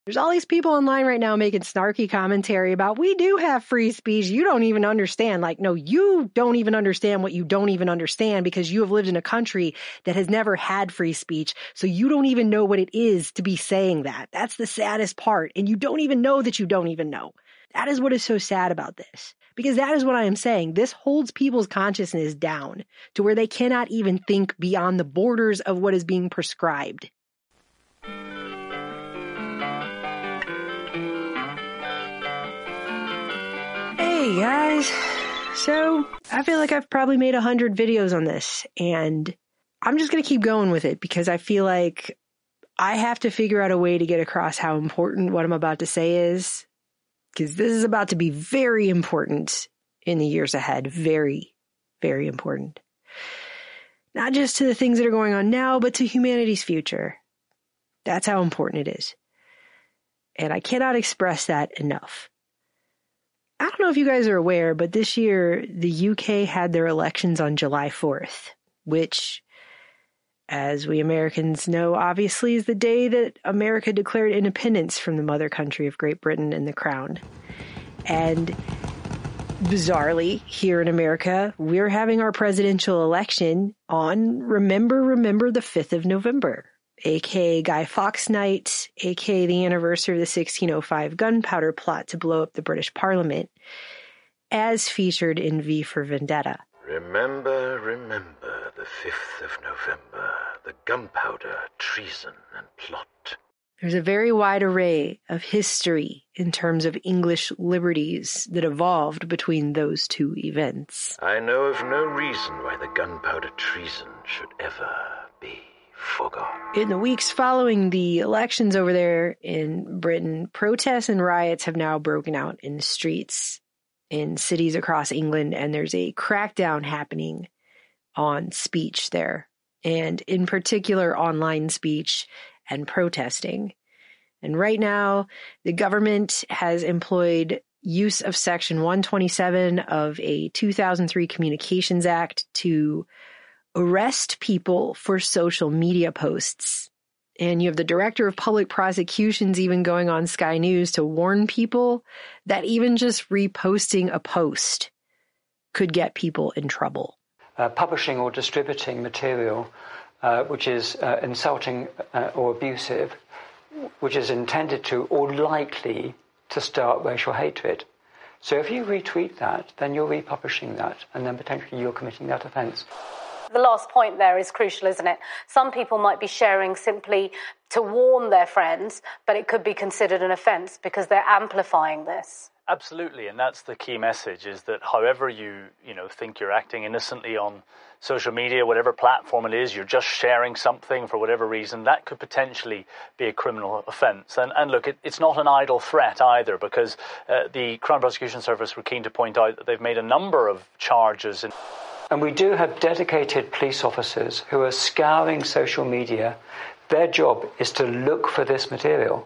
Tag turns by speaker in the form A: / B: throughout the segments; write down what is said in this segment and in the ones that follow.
A: There's all these people online right now making snarky commentary about we do have free speech. You don't even understand. Like, no, you don't even understand what you don't even understand because you have lived in a country that has never had free speech. So you don't even know what it is to be saying that. That's the saddest part. And you don't even know that you don't even know. That is what is so sad about this. Because that is what I am saying. This holds people's consciousness down to where they cannot even think beyond the borders of what is being prescribed. Hey guys, so I feel like I've probably made 100 videos on this and I'm just going to keep going with it because I feel like I have to figure out a way to get across how important what I'm about to say is, because this is about to be very important in the years ahead. Very, very important. Not just to the things that are going on now, but to humanity's future. That's how important it is. And I cannot express that enough. I don't know if you guys are aware, but this year the UK had their elections on July 4th, which, as we Americans know, obviously is the day that America declared independence from the mother country of Great Britain and the Crown. And bizarrely, here in America, we're having our presidential election on Remember the 5th of November, aka Guy Fawkes Night, aka the anniversary of the 1605 gunpowder plot to blow up the British Parliament, as featured in V for Vendetta.
B: Remember the 5th of November, the gunpowder, treason, and plot.
A: There's a very wide array of history in terms of English liberties that evolved between those two events.
B: I know of no reason why the gunpowder treason should ever be forgotten.
A: In the weeks following the elections over there in Britain, protests and riots have now broken out in the streets in cities across England, and there's a crackdown happening on speech there, and in particular online speech and protesting. And right now, the government has employed use of Section 127 of a 2003 Communications Act to arrest people for social media posts. And you have the director of public prosecutions even going on Sky News to warn people that even just reposting a post could get people in trouble.
C: Publishing or distributing material which is insulting or abusive, which is intended to or likely to start racial hatred. So if you retweet that, then you're republishing that, and then potentially you're committing that offence.
D: The last point there is crucial, isn't it? Some people might be sharing simply to warn their friends, but it could be considered an offence because they're amplifying this.
E: Absolutely, and that's the key message, is that however you think you're acting innocently on social media, whatever platform it is, you're just sharing something for whatever reason, that could potentially be a criminal offence. And look, it's not an idle threat either, because the Crown Prosecution Service were keen to point out that they've made a number of charges.
C: And we do have dedicated police officers who are scouring social media. Their job is to look for this material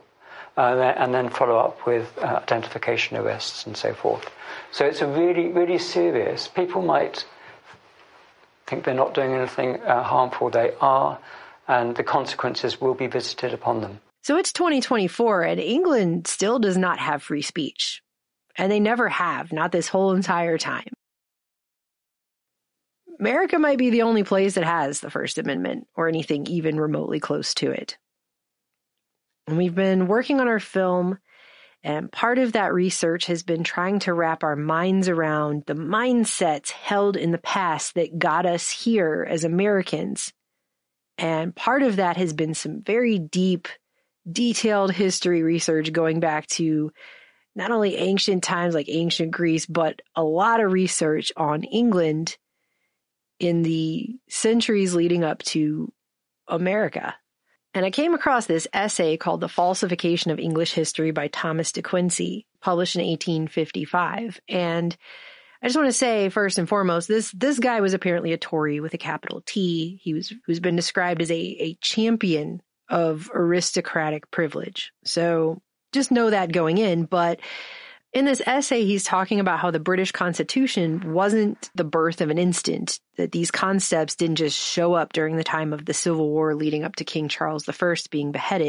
C: and then follow up with identification arrests and so forth. So it's a really, really serious. People might think they're not doing anything harmful. They are, and the consequences will be visited upon them.
A: So it's 2024, and England still does not have free speech. And they never have, not this whole entire time. America might be the only place that has the First Amendment or anything even remotely close to it. And we've been working on our film, and part of that research has been trying to wrap our minds around the mindsets held in the past that got us here as Americans. And part of that has been some very deep, detailed history research going back to not only ancient times like ancient Greece, but a lot of research on England in the centuries leading up to America. And I came across this essay called The Falsification of English History by Thomas de Quincey, published in 1855. And I just want to say, first and foremost, this guy was apparently a Tory with a capital T. Who's been described as a champion of aristocratic privilege. So just know that going in. But in this essay, he's talking about how the British Constitution wasn't the birth of an instant, that these concepts didn't just show up during the time of the Civil War leading up to King Charles I being beheaded.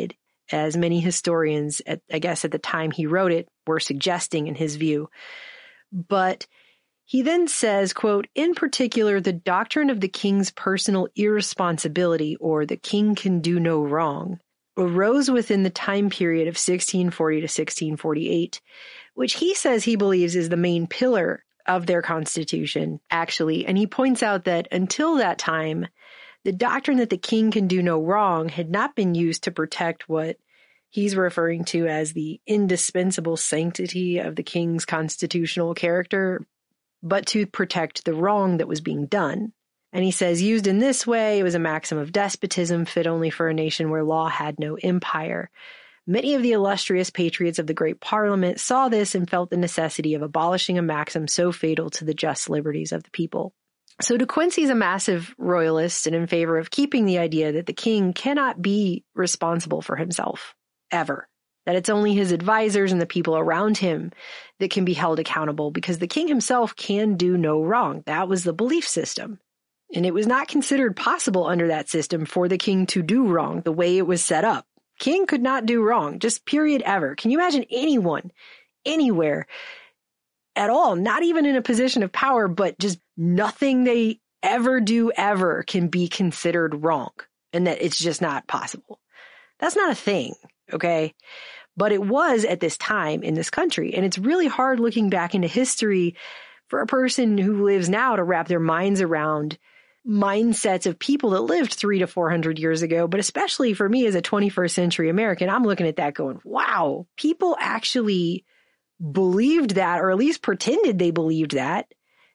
A: as many historians, I guess at the time he wrote it, were suggesting in his view. But he then says, quote, in particular, the doctrine of the king's personal irresponsibility, or the king can do no wrong, arose within the time period of 1640 to 1648, which he says he believes is the main pillar of their constitution, actually. And he points out that until that time, the doctrine that the king can do no wrong had not been used to protect what he's referring to as the indispensable sanctity of the king's constitutional character, but to protect the wrong that was being done. And he says, used in this way, it was a maxim of despotism fit only for a nation where law had no empire. Many of the illustrious patriots of the great Parliament saw this and felt the necessity of abolishing a maxim so fatal to the just liberties of the people. So De Quincey's a massive royalist and in favor of keeping the idea that the king cannot be responsible for himself, ever. That it's only his advisors and the people around him that can be held accountable, because the king himself can do no wrong. That was the belief system. And it was not considered possible under that system for the king to do wrong the way it was set up. King could not do wrong, just period ever. Can you imagine anyone, anywhere, at all, not even in a position of power, but just nothing they ever do ever can be considered wrong, and that it's just not possible? That's not a thing, okay? But it was at this time in this country, and it's really hard looking back into history for a person who lives now to wrap their minds around mindsets of people that lived 300 to 400 years ago. But especially for me as a 21st century American, I'm looking at that going, wow, people actually believed that, or at least pretended they believed that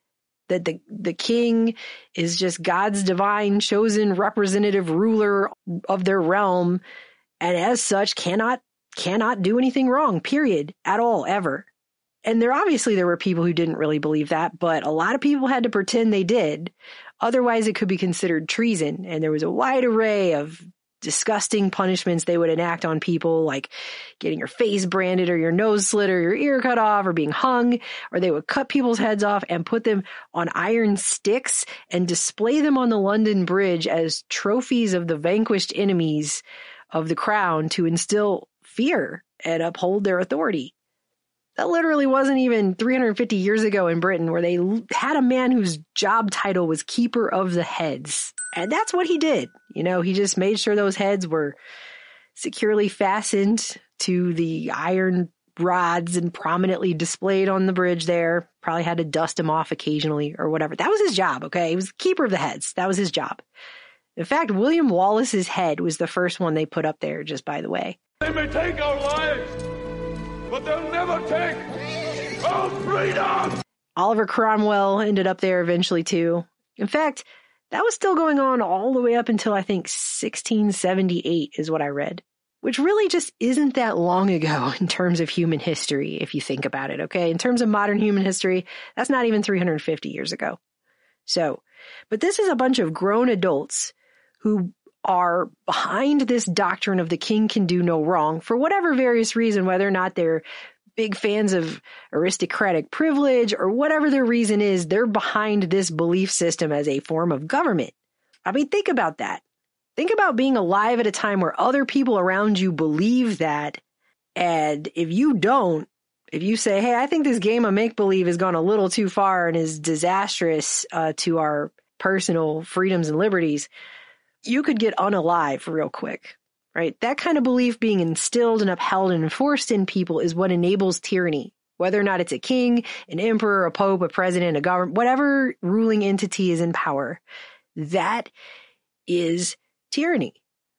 A: the king is just God's divine chosen representative ruler of their realm, and as such cannot do anything wrong, period, at all, ever. And there were people who didn't really believe that, but a lot of people had to pretend they did. Otherwise, it could be considered treason. And there was a wide array of disgusting punishments they would enact on people, like getting your face branded or your nose slit or your ear cut off or being hung, or they would cut people's heads off and put them on iron sticks and display them on the London Bridge as trophies of the vanquished enemies of the crown to instill fear and uphold their authority. That literally wasn't even 350 years ago in Britain, where they had a man whose job title was Keeper of the Heads. And that's what he did. You know, he just made sure those heads were securely fastened to the iron rods and prominently displayed on the bridge there. Probably had to dust them off occasionally or whatever. That was his job, okay? He was Keeper of the Heads. That was his job. In fact, William Wallace's head was the first one they put up there, just by the way.
F: They may take our lives, but they'll never take our freedom!
A: Oliver Cromwell ended up there eventually, too. In fact, that was still going on all the way up until, I think, 1678 is what I read. Which really just isn't that long ago in terms of human history, if you think about it, okay? In terms of modern human history, that's not even 350 years ago. So, but this is a bunch of grown adults who are behind this doctrine of the king can do no wrong for whatever various reason, whether or not they're big fans of aristocratic privilege or whatever their reason is, they're behind this belief system as a form of government. I mean, think about that. Think about being alive at a time where other people around you believe that. And if you don't, if you say, hey, I think this game of make-believe has gone a little too far and is disastrous to our personal freedoms and liberties, you could get unalive real quick, right? That kind of belief being instilled and upheld and enforced in people is what enables tyranny, whether or not it's a king, an emperor, a pope, a president, a government, whatever ruling entity is in power. That is tyranny.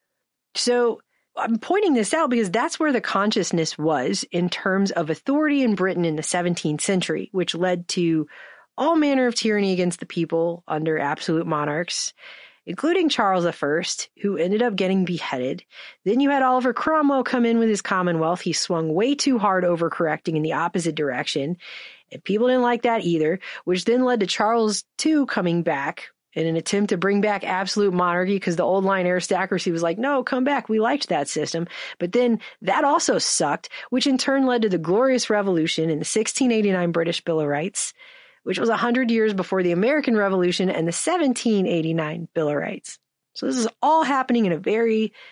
A: So I'm pointing this out because that's where the consciousness was in terms of authority in Britain in the 17th century, which led to all manner of tyranny against the people under absolute monarchs, including Charles I, who ended up getting beheaded. Then you had Oliver Cromwell come in with his Commonwealth. He swung way too hard, overcorrecting in the opposite direction, and people didn't like that either, which then led to Charles II coming back in an attempt to bring back absolute monarchy because the old line aristocracy was like, no, come back. We liked that system. But then that also sucked, which in turn led to the Glorious Revolution in the 1689 British Bill of Rights, which was 100 years before the American Revolution and the 1789 Bill of Rights. So this is all happening in a very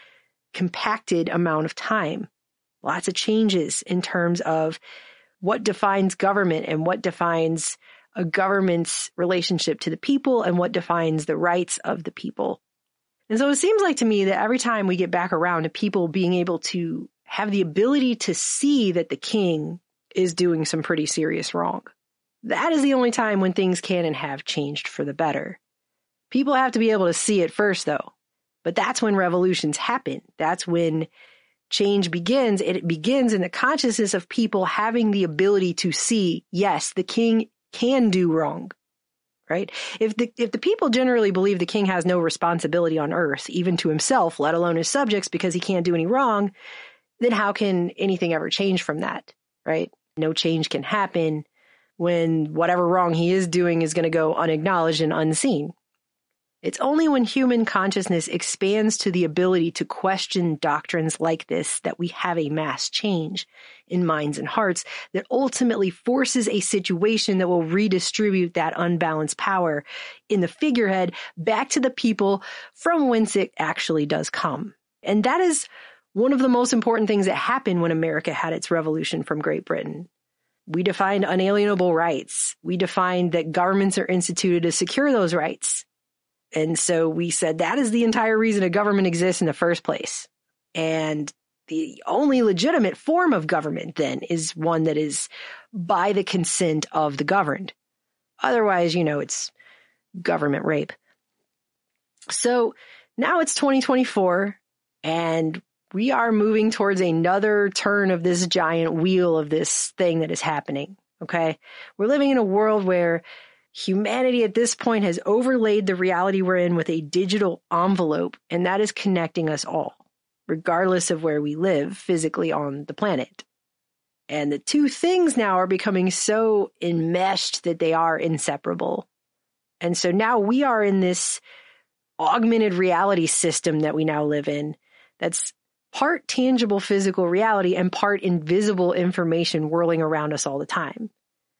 A: compacted amount of time. Lots of changes in terms of what defines government and what defines a government's relationship to the people and what defines the rights of the people. And so it seems like to me that every time we get back around to people being able to have the ability to see that the king is doing some pretty serious wrong, that is the only time when things can and have changed for the better. People have to be able to see it first, though. But that's when revolutions happen. That's when change begins. It begins in the consciousness of people having the ability to see, yes, the king can do wrong, right? If the people generally believe the king has no responsibility on earth, even to himself, let alone his subjects, because he can't do any wrong, then how can anything ever change from that, right? No change can happen when whatever wrong he is doing is going to go unacknowledged and unseen. It's only when human consciousness expands to the ability to question doctrines like this that we have a mass change in minds and hearts that ultimately forces a situation that will redistribute that unbalanced power in the figurehead back to the people from whence it actually does come. And that is one of the most important things that happened when America had its revolution from Great Britain. We defined unalienable rights. We defined that governments are instituted to secure those rights. And so we said that is the entire reason a government exists in the first place. And the only legitimate form of government then is one that is by the consent of the governed. Otherwise, it's government rape. So now it's 2024 and we are moving towards another turn of this giant wheel of this thing that is happening. Okay. We're living in a world where humanity at this point has overlaid the reality we're in with a digital envelope, and that is connecting us all, regardless of where we live physically on the planet. And the two things now are becoming so enmeshed that they are inseparable. And so now we are in this augmented reality system that we now live in that's part tangible physical reality and part invisible information whirling around us all the time.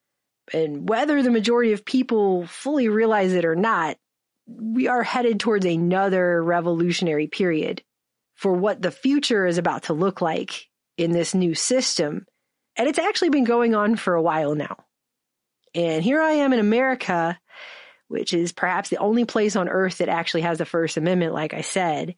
A: And whether the majority of people fully realize it or not, we are headed towards another revolutionary period for what the future is about to look like in this new system. And it's actually been going on for a while now. And here I am in America, which is perhaps the only place on earth that actually has the First Amendment, like I said,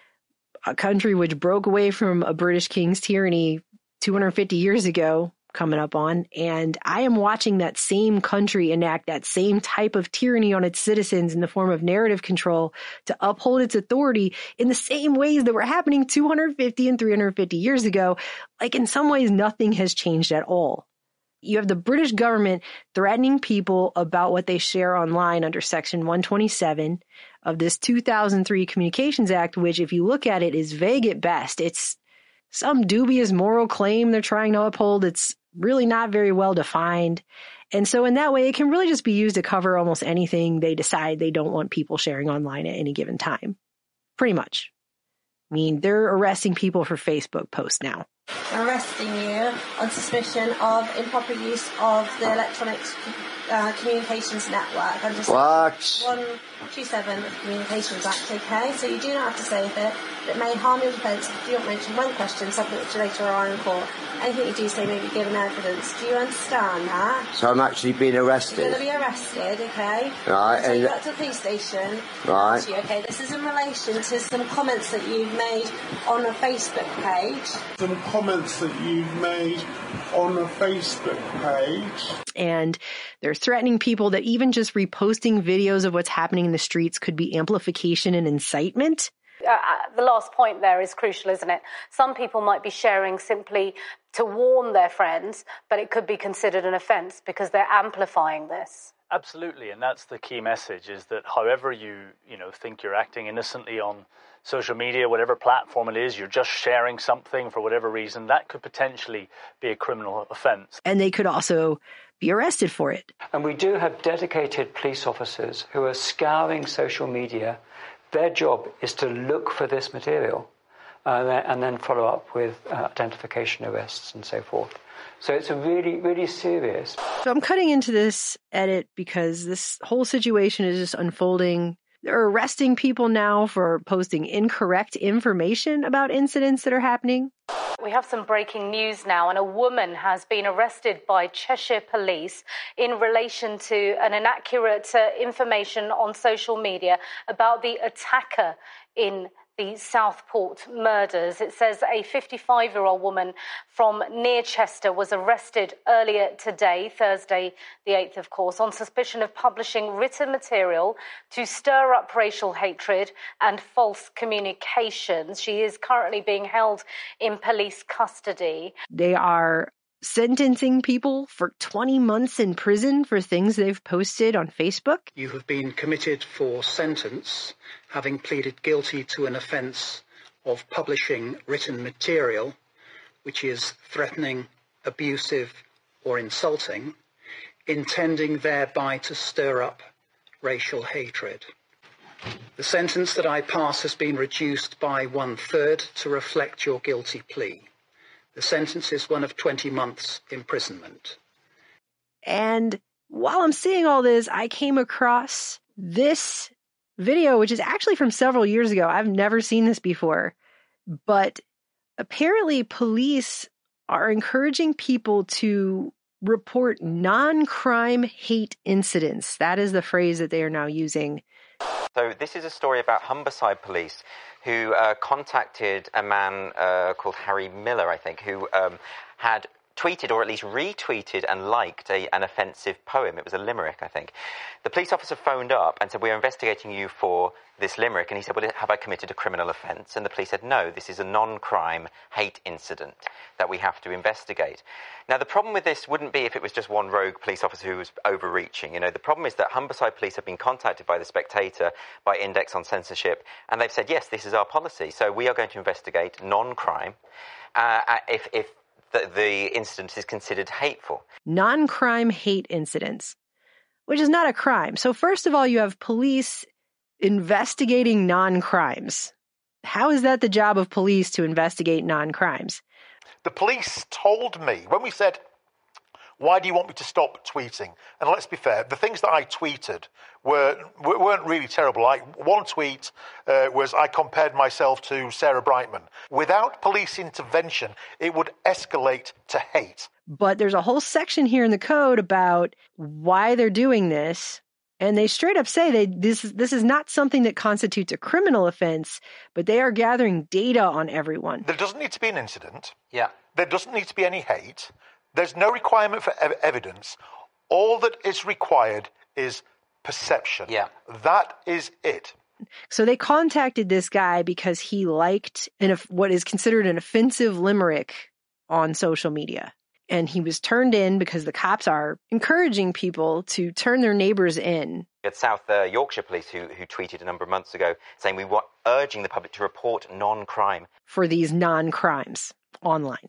A: a country which broke away from a British king's tyranny 250 years ago, coming up on, and I am watching that same country enact that same type of tyranny on its citizens in the form of narrative control to uphold its authority in the same ways that were happening 250 and 350 years ago. Like in some ways, nothing has changed at all. You have the British government threatening people about what they share online under Section 127 of this 2003 Communications Act, which if you look at it is vague at best. It's some dubious moral claim they're trying to uphold. It's really not very well defined. And so in that way, it can really just be used to cover almost anything they decide they don't want people sharing online at any given time. Pretty much. I mean, they're arresting people for Facebook posts now.
G: Arresting you on suspicion of improper use of the Electronic Communications Network under Section 127 of the Communications Act, okay? So you do not have to say that it may harm your defence if you don't mention one question, something which later are in court. Anything you do say may be given evidence. Do you understand that?
H: So I'm actually being arrested?
G: You're going to be arrested, okay?
H: Right.
G: So you got to the police station.
H: Right.
G: Okay, this is in relation to some comments that you've made on a Facebook page.
I: Some comments that you've made on a Facebook page.
A: And they're threatening people that even just reposting videos of what's happening in the streets could be amplification and incitement.
D: The last point there is crucial, isn't it? Some people might be sharing simply to warn their friends, but it could be considered an offence because they're amplifying this.
E: Absolutely, and that's the key message, is that however you think you're acting innocently on social media, whatever platform it is, you're just sharing something for whatever reason, that could potentially be a criminal offence.
A: And they could also be arrested for it.
C: And we do have dedicated police officers who are scouring social media. Their job is to look for this material and then follow up with identification arrests and so forth. So it's a really, really serious.
A: So I'm cutting into this edit because this whole situation is just unfolding They're arresting people now for posting incorrect information about incidents that are happening.
D: We have some breaking news now, and a woman has been arrested by Cheshire Police in relation to an inaccurate information on social media about the attacker in the Southport murders. It says a 55-year-old woman from near Chester was arrested earlier today, Thursday the 8th, of course, on suspicion of publishing written material to stir up racial hatred and false communications. She is currently being held in police custody.
A: They are sentencing people for 20 months in prison for things they've posted on Facebook.
H: You have been committed for sentence, having pleaded guilty to an offence of publishing written material which is threatening, abusive or insulting, intending thereby to stir up racial hatred. The sentence that I pass has been reduced by 1/3 to reflect your guilty plea. The sentence is one of 20 months imprisonment.
A: And while I'm seeing all this, I came across this video, which is actually from several years ago. I've never seen this before. But apparently police are encouraging people to report non-crime hate incidents. That is the phrase that they are now using.
J: So this is a story about Humberside Police, who contacted a man called Harry Miller, I think, who had tweeted or at least retweeted and liked an offensive poem. It was a limerick, I think. The police officer phoned up and said, "We are investigating you for this limerick." And he said, "Well, have I committed a criminal offence?" And the police said, "No, this is a non-crime hate incident that we have to investigate." Now, the problem with this wouldn't be if it was just one rogue police officer who was overreaching. You know, the problem is that Humberside Police have been contacted by The Spectator, by Index on Censorship, and they've said, yes, this is our policy. So we are going to investigate non-crime if the incident is considered hateful.
A: Non-crime hate incidents, which is not a crime. So first of all, you have police investigating non-crimes. How is that the job of police to investigate non-crimes?
K: The police told me, when we said, "Why do you want me to stop tweeting?" And let's be fair, the things that I tweeted weren't really terrible. Like one tweet was I compared myself to Sarah Brightman. Without police intervention, it would escalate to hate.
A: But there's a whole section here in the code about why they're doing this. And they straight up say this is not something that constitutes a criminal offense, but they are gathering data on everyone.
K: There doesn't need to be an incident.
J: Yeah.
K: There doesn't need to be any hate. There's no requirement for evidence. All that is required is perception.
J: Yeah.
K: That is it.
A: So they contacted this guy because he liked what is considered an offensive limerick on social media. And he was turned in because the cops are encouraging people to turn their neighbors in.
J: At South Yorkshire Police, who tweeted a number of months ago, saying we were urging the public to report non-crime.
A: For these non-crimes online.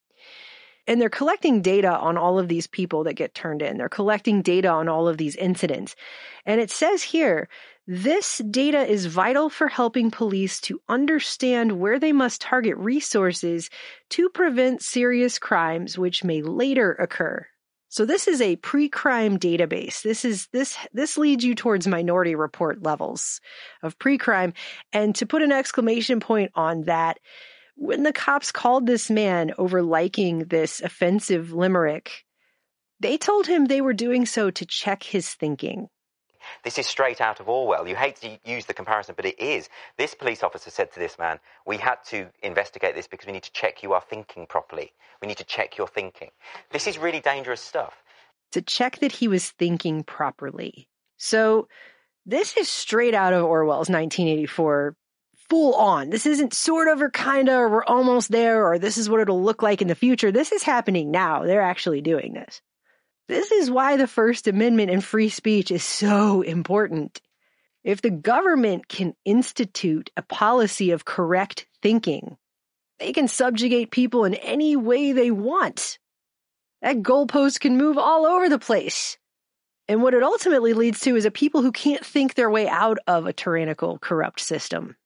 A: And they're collecting data on all of these people that get turned in. They're collecting data on all of these incidents. And it says here, this data is vital for helping police to understand where they must target resources to prevent serious crimes which may later occur. So this is a pre-crime database. This leads you towards Minority Report levels of pre-crime. And to put an exclamation point on that, when the cops called this man over liking this offensive limerick, they told him they were doing so to check his thinking.
J: This is straight out of Orwell. You hate to use the comparison, but it is. This police officer said to this man, "We had to investigate this because we need to check you are thinking properly. We need to check your thinking." This is really dangerous stuff.
A: To check that he was thinking properly. So this is straight out of Orwell's 1984. Full on. This isn't sort of or kind of, or we're almost there, or this is what it'll look like in the future. This is happening now. They're actually doing this. This is why the First Amendment and free speech is so important. If the government can institute a policy of correct thinking, they can subjugate people in any way they want. That goalpost can move all over the place. And what it ultimately leads to is a people who can't think their way out of a tyrannical, corrupt system.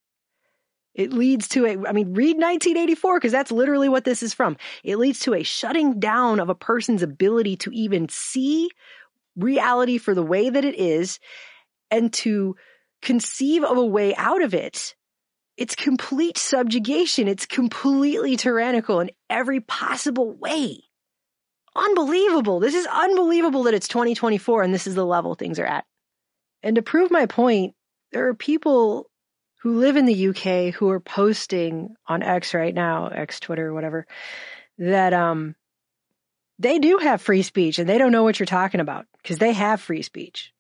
A: It leads to read 1984, because that's literally what this is from. It leads to a shutting down of a person's ability to even see reality for the way that it is, and to conceive of a way out of it. It's complete subjugation. It's completely tyrannical in every possible way. Unbelievable. This is unbelievable that it's 2024 and this is the level things are at. And to prove my point, there are people who live in the UK who are posting on X right now, X, Twitter, whatever, that they do have free speech and they don't know what you're talking about because they have free speech.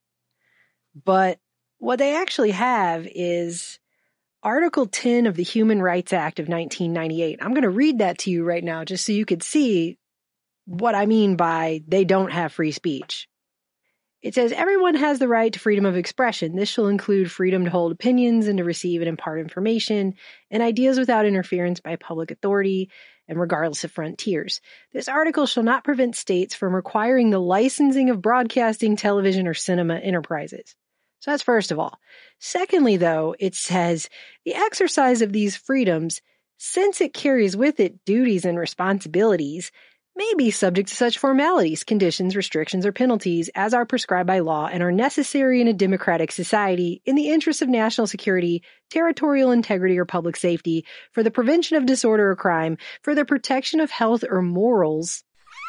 A: But what they actually have is Article 10 of the Human Rights Act of 1998. I'm going to read that to you right now just so you could see what I mean by they don't have free speech. It says, everyone has the right to freedom of expression. This shall include freedom to hold opinions and to receive and impart information and ideas without interference by public authority and regardless of frontiers. This article shall not prevent states from requiring the licensing of broadcasting, television, or cinema enterprises. So that's first of all. Secondly, though, it says the exercise of these freedoms, since it carries with it duties and responsibilities, may be subject to such formalities, conditions, restrictions, or penalties as are prescribed by law and are necessary in a democratic society in the interest of national security, territorial integrity, or public safety, for the prevention of disorder or crime, for the protection of health or morals,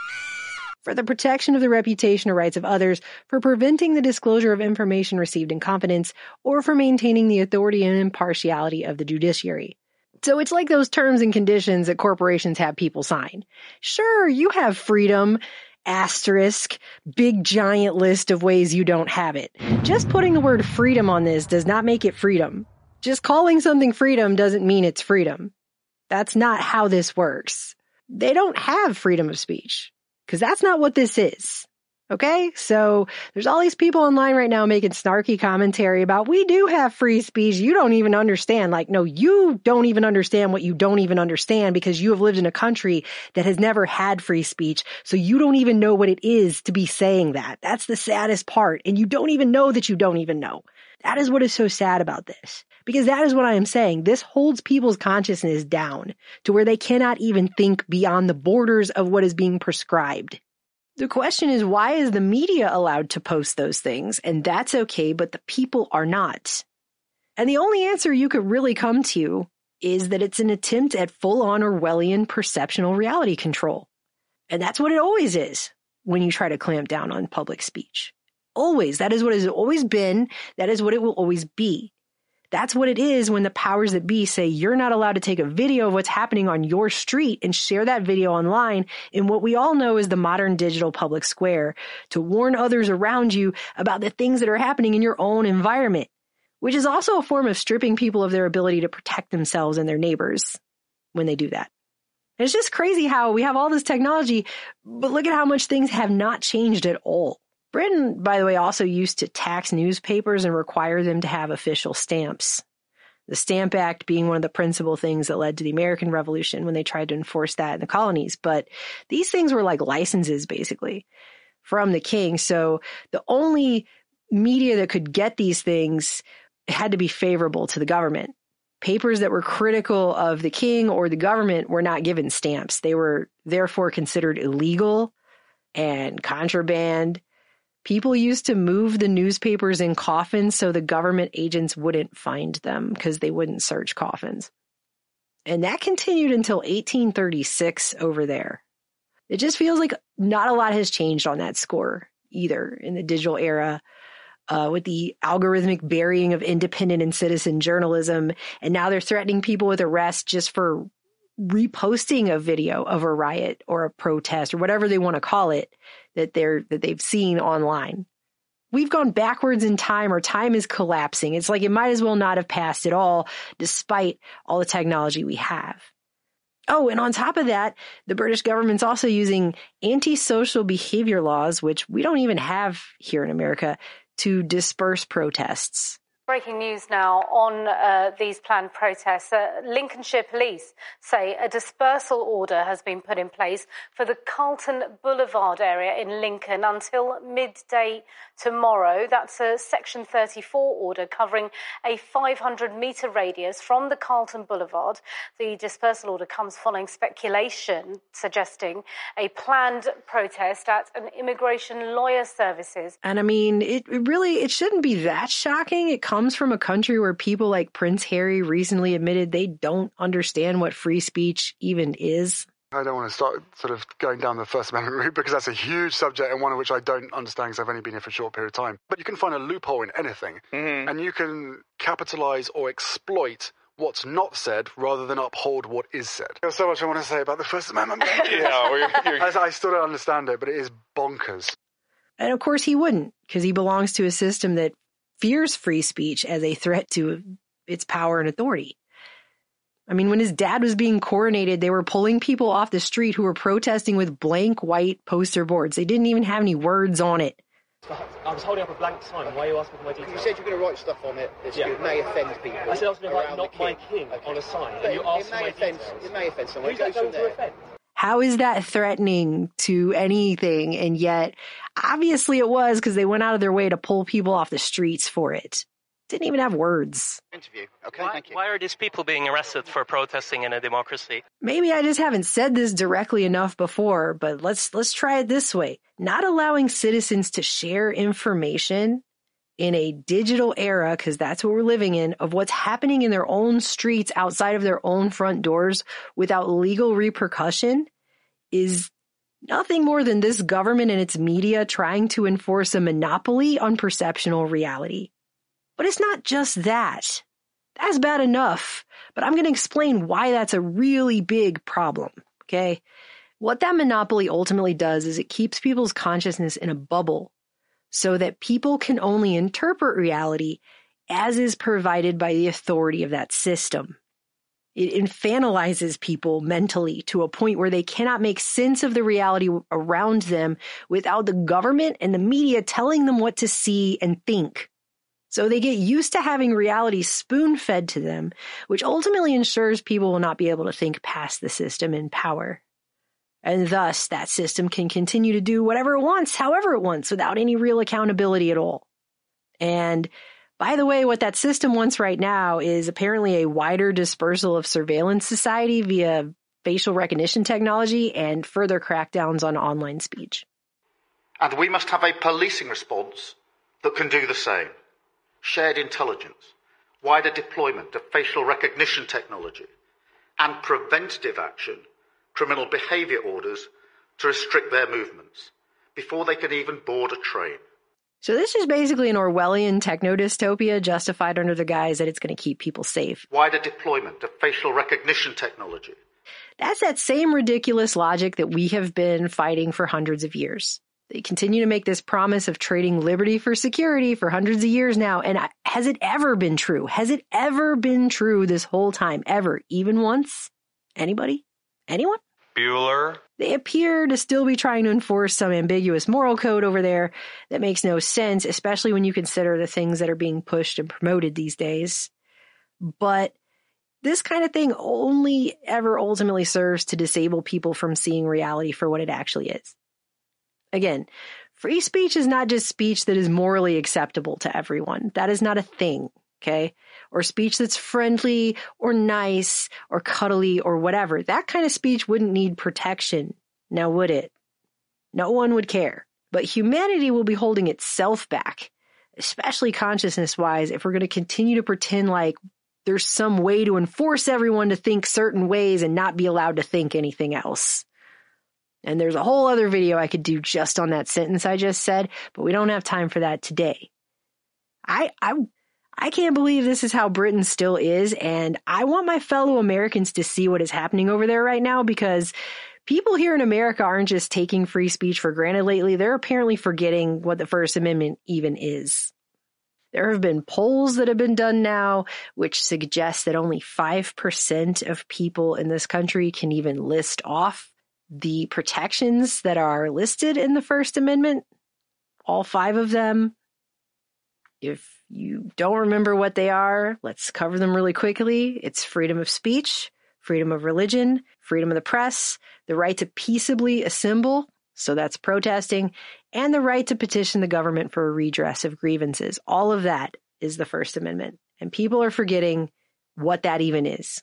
A: for the protection of the reputation or rights of others, for preventing the disclosure of information received in confidence, or for maintaining the authority and impartiality of the judiciary. So it's like those terms and conditions that corporations have people sign. Sure, you have freedom, asterisk, big giant list of ways you don't have it. Just putting the word freedom on this does not make it freedom. Just calling something freedom doesn't mean it's freedom. That's not how this works. They don't have freedom of speech, because that's not what this is. Okay, so there's all these people online right now making snarky commentary about we do have free speech. You don't even understand. Like, no, you don't even understand what you don't even understand because you have lived in a country that has never had free speech. So you don't even know what it is to be saying that. That's the saddest part. And you don't even know that you don't even know. That is what is so sad about this. Because that is what I am saying. This holds people's consciousness down to where they cannot even think beyond the borders of what is being prescribed. The question is, why is the media allowed to post those things? And that's okay, but the people are not. And the only answer you could really come to is that it's an attempt at full-on Orwellian perceptional reality control. And that's what it always is when you try to clamp down on public speech. Always. That is what it has always been. That is what it will always be. That's what it is when the powers that be say you're not allowed to take a video of what's happening on your street and share that video online in what we all know is the modern digital public square to warn others around you about the things that are happening in your own environment, which is also a form of stripping people of their ability to protect themselves and their neighbors when they do that. And it's just crazy how we have all this technology, but look at how much things have not changed at all. Britain, by the way, also used to tax newspapers and require them to have official stamps. The Stamp Act being one of the principal things that led to the American Revolution when they tried to enforce that in the colonies. But these things were like licenses, basically, from the king. So the only media that could get these things had to be favorable to the government. Papers that were critical of the king or the government were not given stamps. They were therefore considered illegal and contraband. People used to move the newspapers in coffins so the government agents wouldn't find them because they wouldn't search coffins. And that continued until 1836 over there. It just feels like not a lot has changed on that score either in the digital era with the algorithmic burying of independent and citizen journalism. And now they're threatening people with arrest just for reposting a video of a riot or a protest or whatever they want to call it that they've seen online. We've gone backwards in time, or time is collapsing. It's like it might as well not have passed at all, despite all the technology we have. Oh, and on top of that, the British government's also using antisocial behavior laws, which we don't even have here in America, to disperse protests.
D: Breaking news now on these planned protests. Lincolnshire police say a dispersal order has been put in place for the Carlton Boulevard area in Lincoln until midday tomorrow. That's a Section 34 order covering a 500-metre radius from the Carlton Boulevard. The dispersal order comes following speculation suggesting a planned protest at an immigration lawyer services.
A: And I mean, it shouldn't be that shocking. It comes comes from a country where people like Prince Harry recently admitted they don't understand what free speech even is?
L: I don't want to start sort of going down the First Amendment route because that's a huge subject and one of which I don't understand because I've only been here for a short period of time. But you can find a loophole in anything, and you can capitalize or exploit what's not said rather than uphold what is said. There's so much I want to say about the First Amendment. I still don't understand it, but it is bonkers.
A: And of course he wouldn't, because he belongs to a system that fears free speech as a threat to its power and authority. I mean, when his dad was being coronated, they were pulling people off the street who were protesting with blank white poster boards. They didn't even have any words on it.
M: I was holding up a blank sign. Why are you asking for my details?
N: You said you were going to write stuff on it that may offend people.
M: I said I was going to write "Not My King" on a sign, and you asked for my details.
N: It may offend someone.
M: Who's that going to offend?
A: How is that threatening to anything? And yet, obviously it was, because they went out of their way to pull people off the streets for it. Didn't even have words.
N: Interview. Okay, thank you.
O: Why are these people being arrested for protesting in a democracy?
A: Maybe I just haven't said this directly enough before, but let's try it this way. Not allowing citizens to share information in a digital era, because that's what we're living in, of what's happening in their own streets outside of their own front doors without legal repercussion is nothing more than this government and its media trying to enforce a monopoly on perceptional reality. But it's not just that. That's bad enough. But I'm going to explain why that's a really big problem, okay? What that monopoly ultimately does is it keeps people's consciousness in a bubble so that people can only interpret reality as is provided by the authority of that system. It infantilizes people mentally to a point where they cannot make sense of the reality around them without the government and the media telling them what to see and think. So they get used to having reality spoon-fed to them, which ultimately ensures people will not be able to think past the system in power. And thus, that system can continue to do whatever it wants, however it wants, without any real accountability at all. And by the way, what that system wants right now is apparently a wider dispersal of surveillance society via facial recognition technology and further crackdowns on online speech.
P: And we must have a policing response that can do the same. Shared intelligence, wider deployment of facial recognition technology, and preventative action, criminal behaviour orders to restrict their movements before they can even board a train.
A: So this is basically an Orwellian techno-dystopia justified under the guise that it's going to keep people safe.
P: Wider deployment of facial recognition technology.
A: That's that same ridiculous logic that we have been fighting for hundreds of years. They continue to make this promise of trading liberty for security for hundreds of years now. And has it ever been true? Has it ever been true this whole time? Ever? Even once? Anybody? Anyone?
O: Bueller.
A: They appear to still be trying to enforce some ambiguous moral code over there that makes no sense, especially when you consider the things that are being pushed and promoted these days. But this kind of thing only ever ultimately serves to disable people from seeing reality for what it actually is. Again, free speech is not just speech that is morally acceptable to everyone. That is not a thing, okay? Or speech that's friendly or nice or cuddly or whatever. That kind of speech wouldn't need protection, now would it? No one would care. But humanity will be holding itself back, especially consciousness-wise, if we're going to continue to pretend like there's some way to enforce everyone to think certain ways and not be allowed to think anything else. And there's a whole other video I could do just on that sentence I just said, but we don't have time for that today. I can't believe this is how Britain still is, and I want my fellow Americans to see what is happening over there right now, because people here in America aren't just taking free speech for granted lately. They're apparently forgetting what the First Amendment even is. There have been polls that have been done now, which suggest that only 5% of people in this country can even list off the protections that are listed in the First Amendment, all 5 of them. If you don't remember what they are, let's cover them really quickly. It's freedom of speech, freedom of religion, freedom of the press, the right to peaceably assemble, so that's protesting, and the right to petition the government for a redress of grievances. All of that is the First Amendment. And people are forgetting what that even is.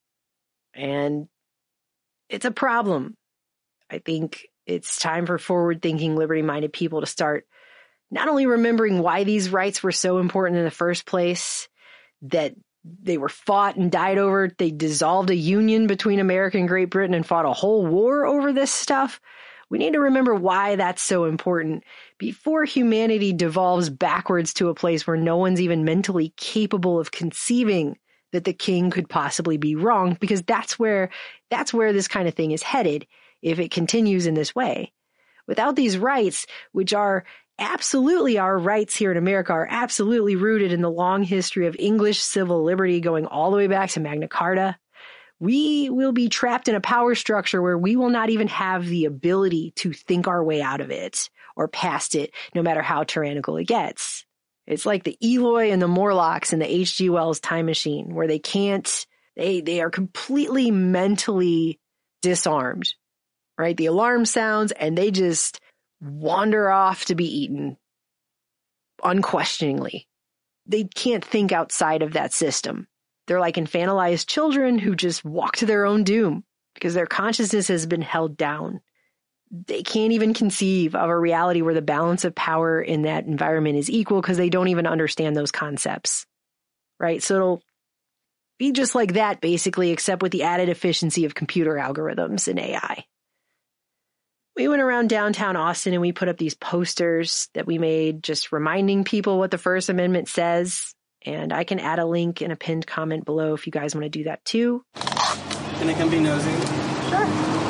A: And it's a problem. I think it's time for forward-thinking, liberty-minded people to start not only remembering why these rights were so important in the first place, that they were fought and died over, they dissolved a union between America and Great Britain and fought a whole war over this stuff. We need to remember why that's so important before humanity devolves backwards to a place where no one's even mentally capable of conceiving that the king could possibly be wrong, because that's where this kind of thing is headed if it continues in this way. Without these rights, which are absolutely our rights here in America, are absolutely rooted in the long history of English civil liberty going all the way back to Magna Carta, we will be trapped in a power structure where we will not even have the ability to think our way out of it or past it, no matter how tyrannical it gets. It's like the Eloi and the Morlocks in the H.G. Wells Time Machine, where they are completely mentally disarmed, right? The alarm sounds and they just wander off to be eaten unquestioningly. They can't think outside of that system. They're like infantilized children who just walk to their own doom because their consciousness has been held down. They can't even conceive of a reality where the balance of power in that environment is equal because they don't even understand those concepts, right? So it'll be just like that, basically, except with the added efficiency of computer algorithms and AI. We went around downtown Austin and we put up these posters that we made just reminding people what the First Amendment says. And I can add a link in a pinned comment below if you guys want to do that too.
Q: Can I come be nosy?
A: Sure.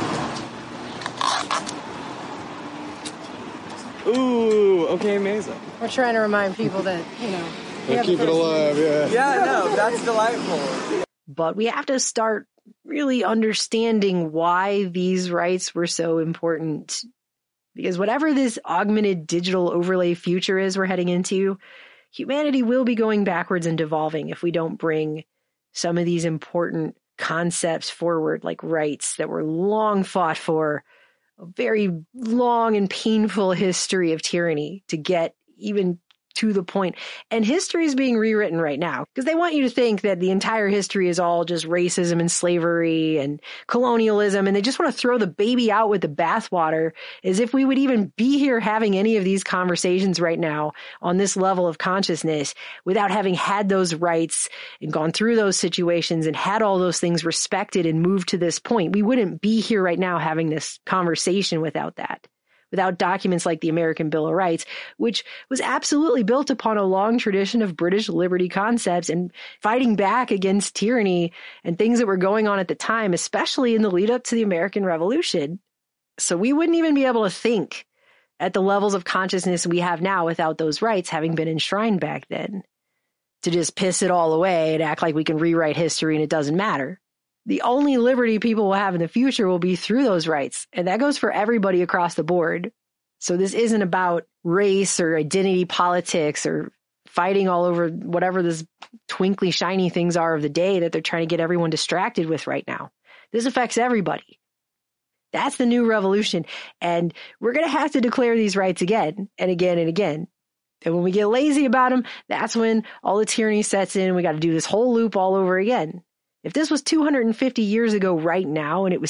Q: Ooh, okay, amazing.
A: We're trying to remind people that,
Q: We'll keep it alive, yeah. Yeah, no, that's delightful.
A: But we have to start really understanding why these rights were so important. Because whatever this augmented digital overlay future is we're heading into, humanity will be going backwards and devolving if we don't bring some of these important concepts forward, like rights that were long fought for, a very long and painful history of tyranny to get even to the point. And history is being rewritten right now because they want you to think that the entire history is all just racism and slavery and colonialism. And they just want to throw the baby out with the bathwater, as if we would even be here having any of these conversations right now on this level of consciousness without having had those rights and gone through those situations and had all those things respected and moved to this point. We wouldn't be here right now having this conversation without that. Without documents like the American Bill of Rights, which was absolutely built upon a long tradition of British liberty concepts and fighting back against tyranny and things that were going on at the time, especially in the lead up to the American Revolution. So we wouldn't even be able to think at the levels of consciousness we have now without those rights having been enshrined back then. To just piss it all away and act like we can rewrite history and it doesn't matter. The only liberty people will have in the future will be through those rights. And that goes for everybody across the board. So this isn't about race or identity politics or fighting all over whatever this twinkly, shiny things are of the day that they're trying to get everyone distracted with right now. This affects everybody. That's the new revolution. And we're going to have to declare these rights again and again and again. And when we get lazy about them, that's when all the tyranny sets in. We got to do this whole loop all over again. If this was 250 years ago right now and it was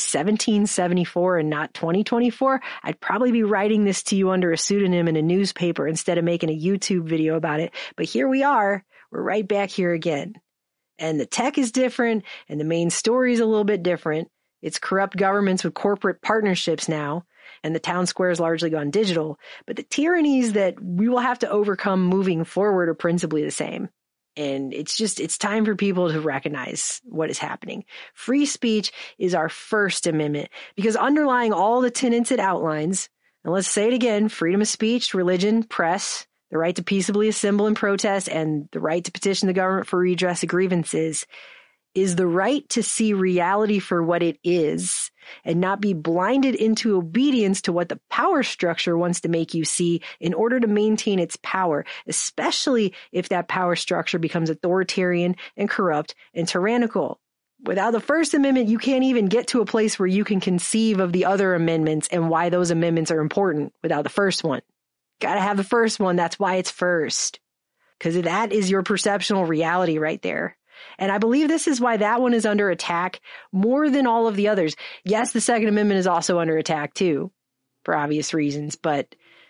A: 1774 and not 2024, I'd probably be writing this to you under a pseudonym in a newspaper instead of making a YouTube video about it. But here we are. We're right back here again. And the tech is different and the main story is a little bit different. It's corrupt governments with corporate partnerships now, and the town square has largely gone digital. But the tyrannies that we will have to overcome moving forward are principally the same. And it's time for people to recognize what is happening. Free speech is our First Amendment because underlying all the tenets it outlines, and let's say it again, freedom of speech, religion, press, the right to peaceably assemble and protest, and the right to petition the government for redress of grievances, is the right to see reality for what it is and not be blinded into obedience to what the power structure wants to make you see in order to maintain its power, especially if that power structure becomes authoritarian and corrupt and tyrannical. Without the First Amendment, you can't even get to a place where you can conceive of the other amendments and why those amendments are important without the first one. Gotta have the first one. That's why it's first. Because that is your perceptual reality right there. And I believe this is why that one is under attack more than all of the others. Yes, the Second Amendment is also under attack too, for obvious reasons, but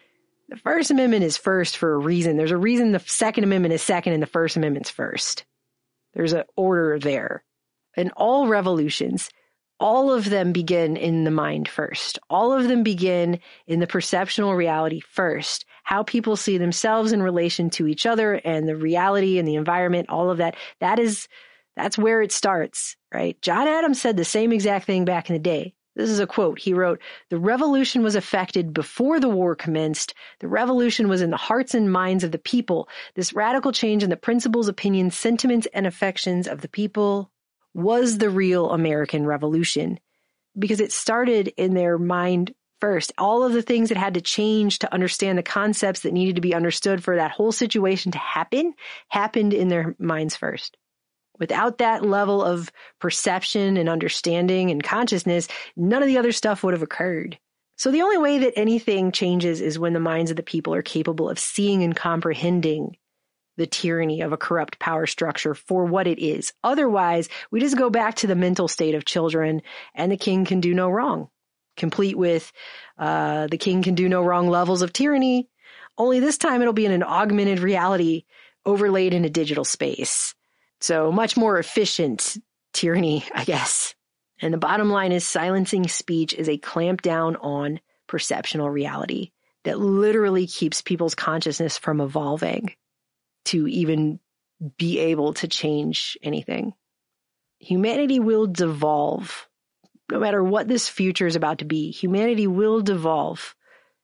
A: The First Amendment is first for a reason. There's a reason the Second Amendment is second and the First Amendment's first. There's an order there. And all revolutions, all of them begin in the mind first. All of them begin in the perceptual reality first. How people see themselves in relation to each other and the reality and the environment, all of that. That's where it starts, right? John Adams said the same exact thing back in the day. This is a quote. He wrote, "The revolution was effected before the war commenced. The revolution was in the hearts and minds of the people. This radical change in the principles, opinions, sentiments, and affections of the people was the real American Revolution," because it started in their mind first. All of the things that had to change to understand the concepts that needed to be understood for that whole situation to happen, happened in their minds first. Without that level of perception and understanding and consciousness, none of the other stuff would have occurred. So the only way that anything changes is when the minds of the people are capable of seeing and comprehending the tyranny of a corrupt power structure for what it is. Otherwise, we just go back to the mental state of children, and the king can do no wrong, complete with the king can do no wrong levels of tyranny, only this time it'll be in an augmented reality overlaid in a digital space. So much more efficient tyranny, I guess. And the bottom line is silencing speech is a clamp down on perceptual reality that literally keeps people's consciousness from evolving to even be able to change anything. Humanity will devolve. No matter what this future is about to be, humanity will devolve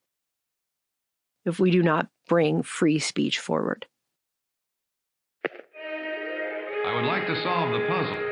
A: if we do not bring free speech forward.
R: I would like to solve the puzzle.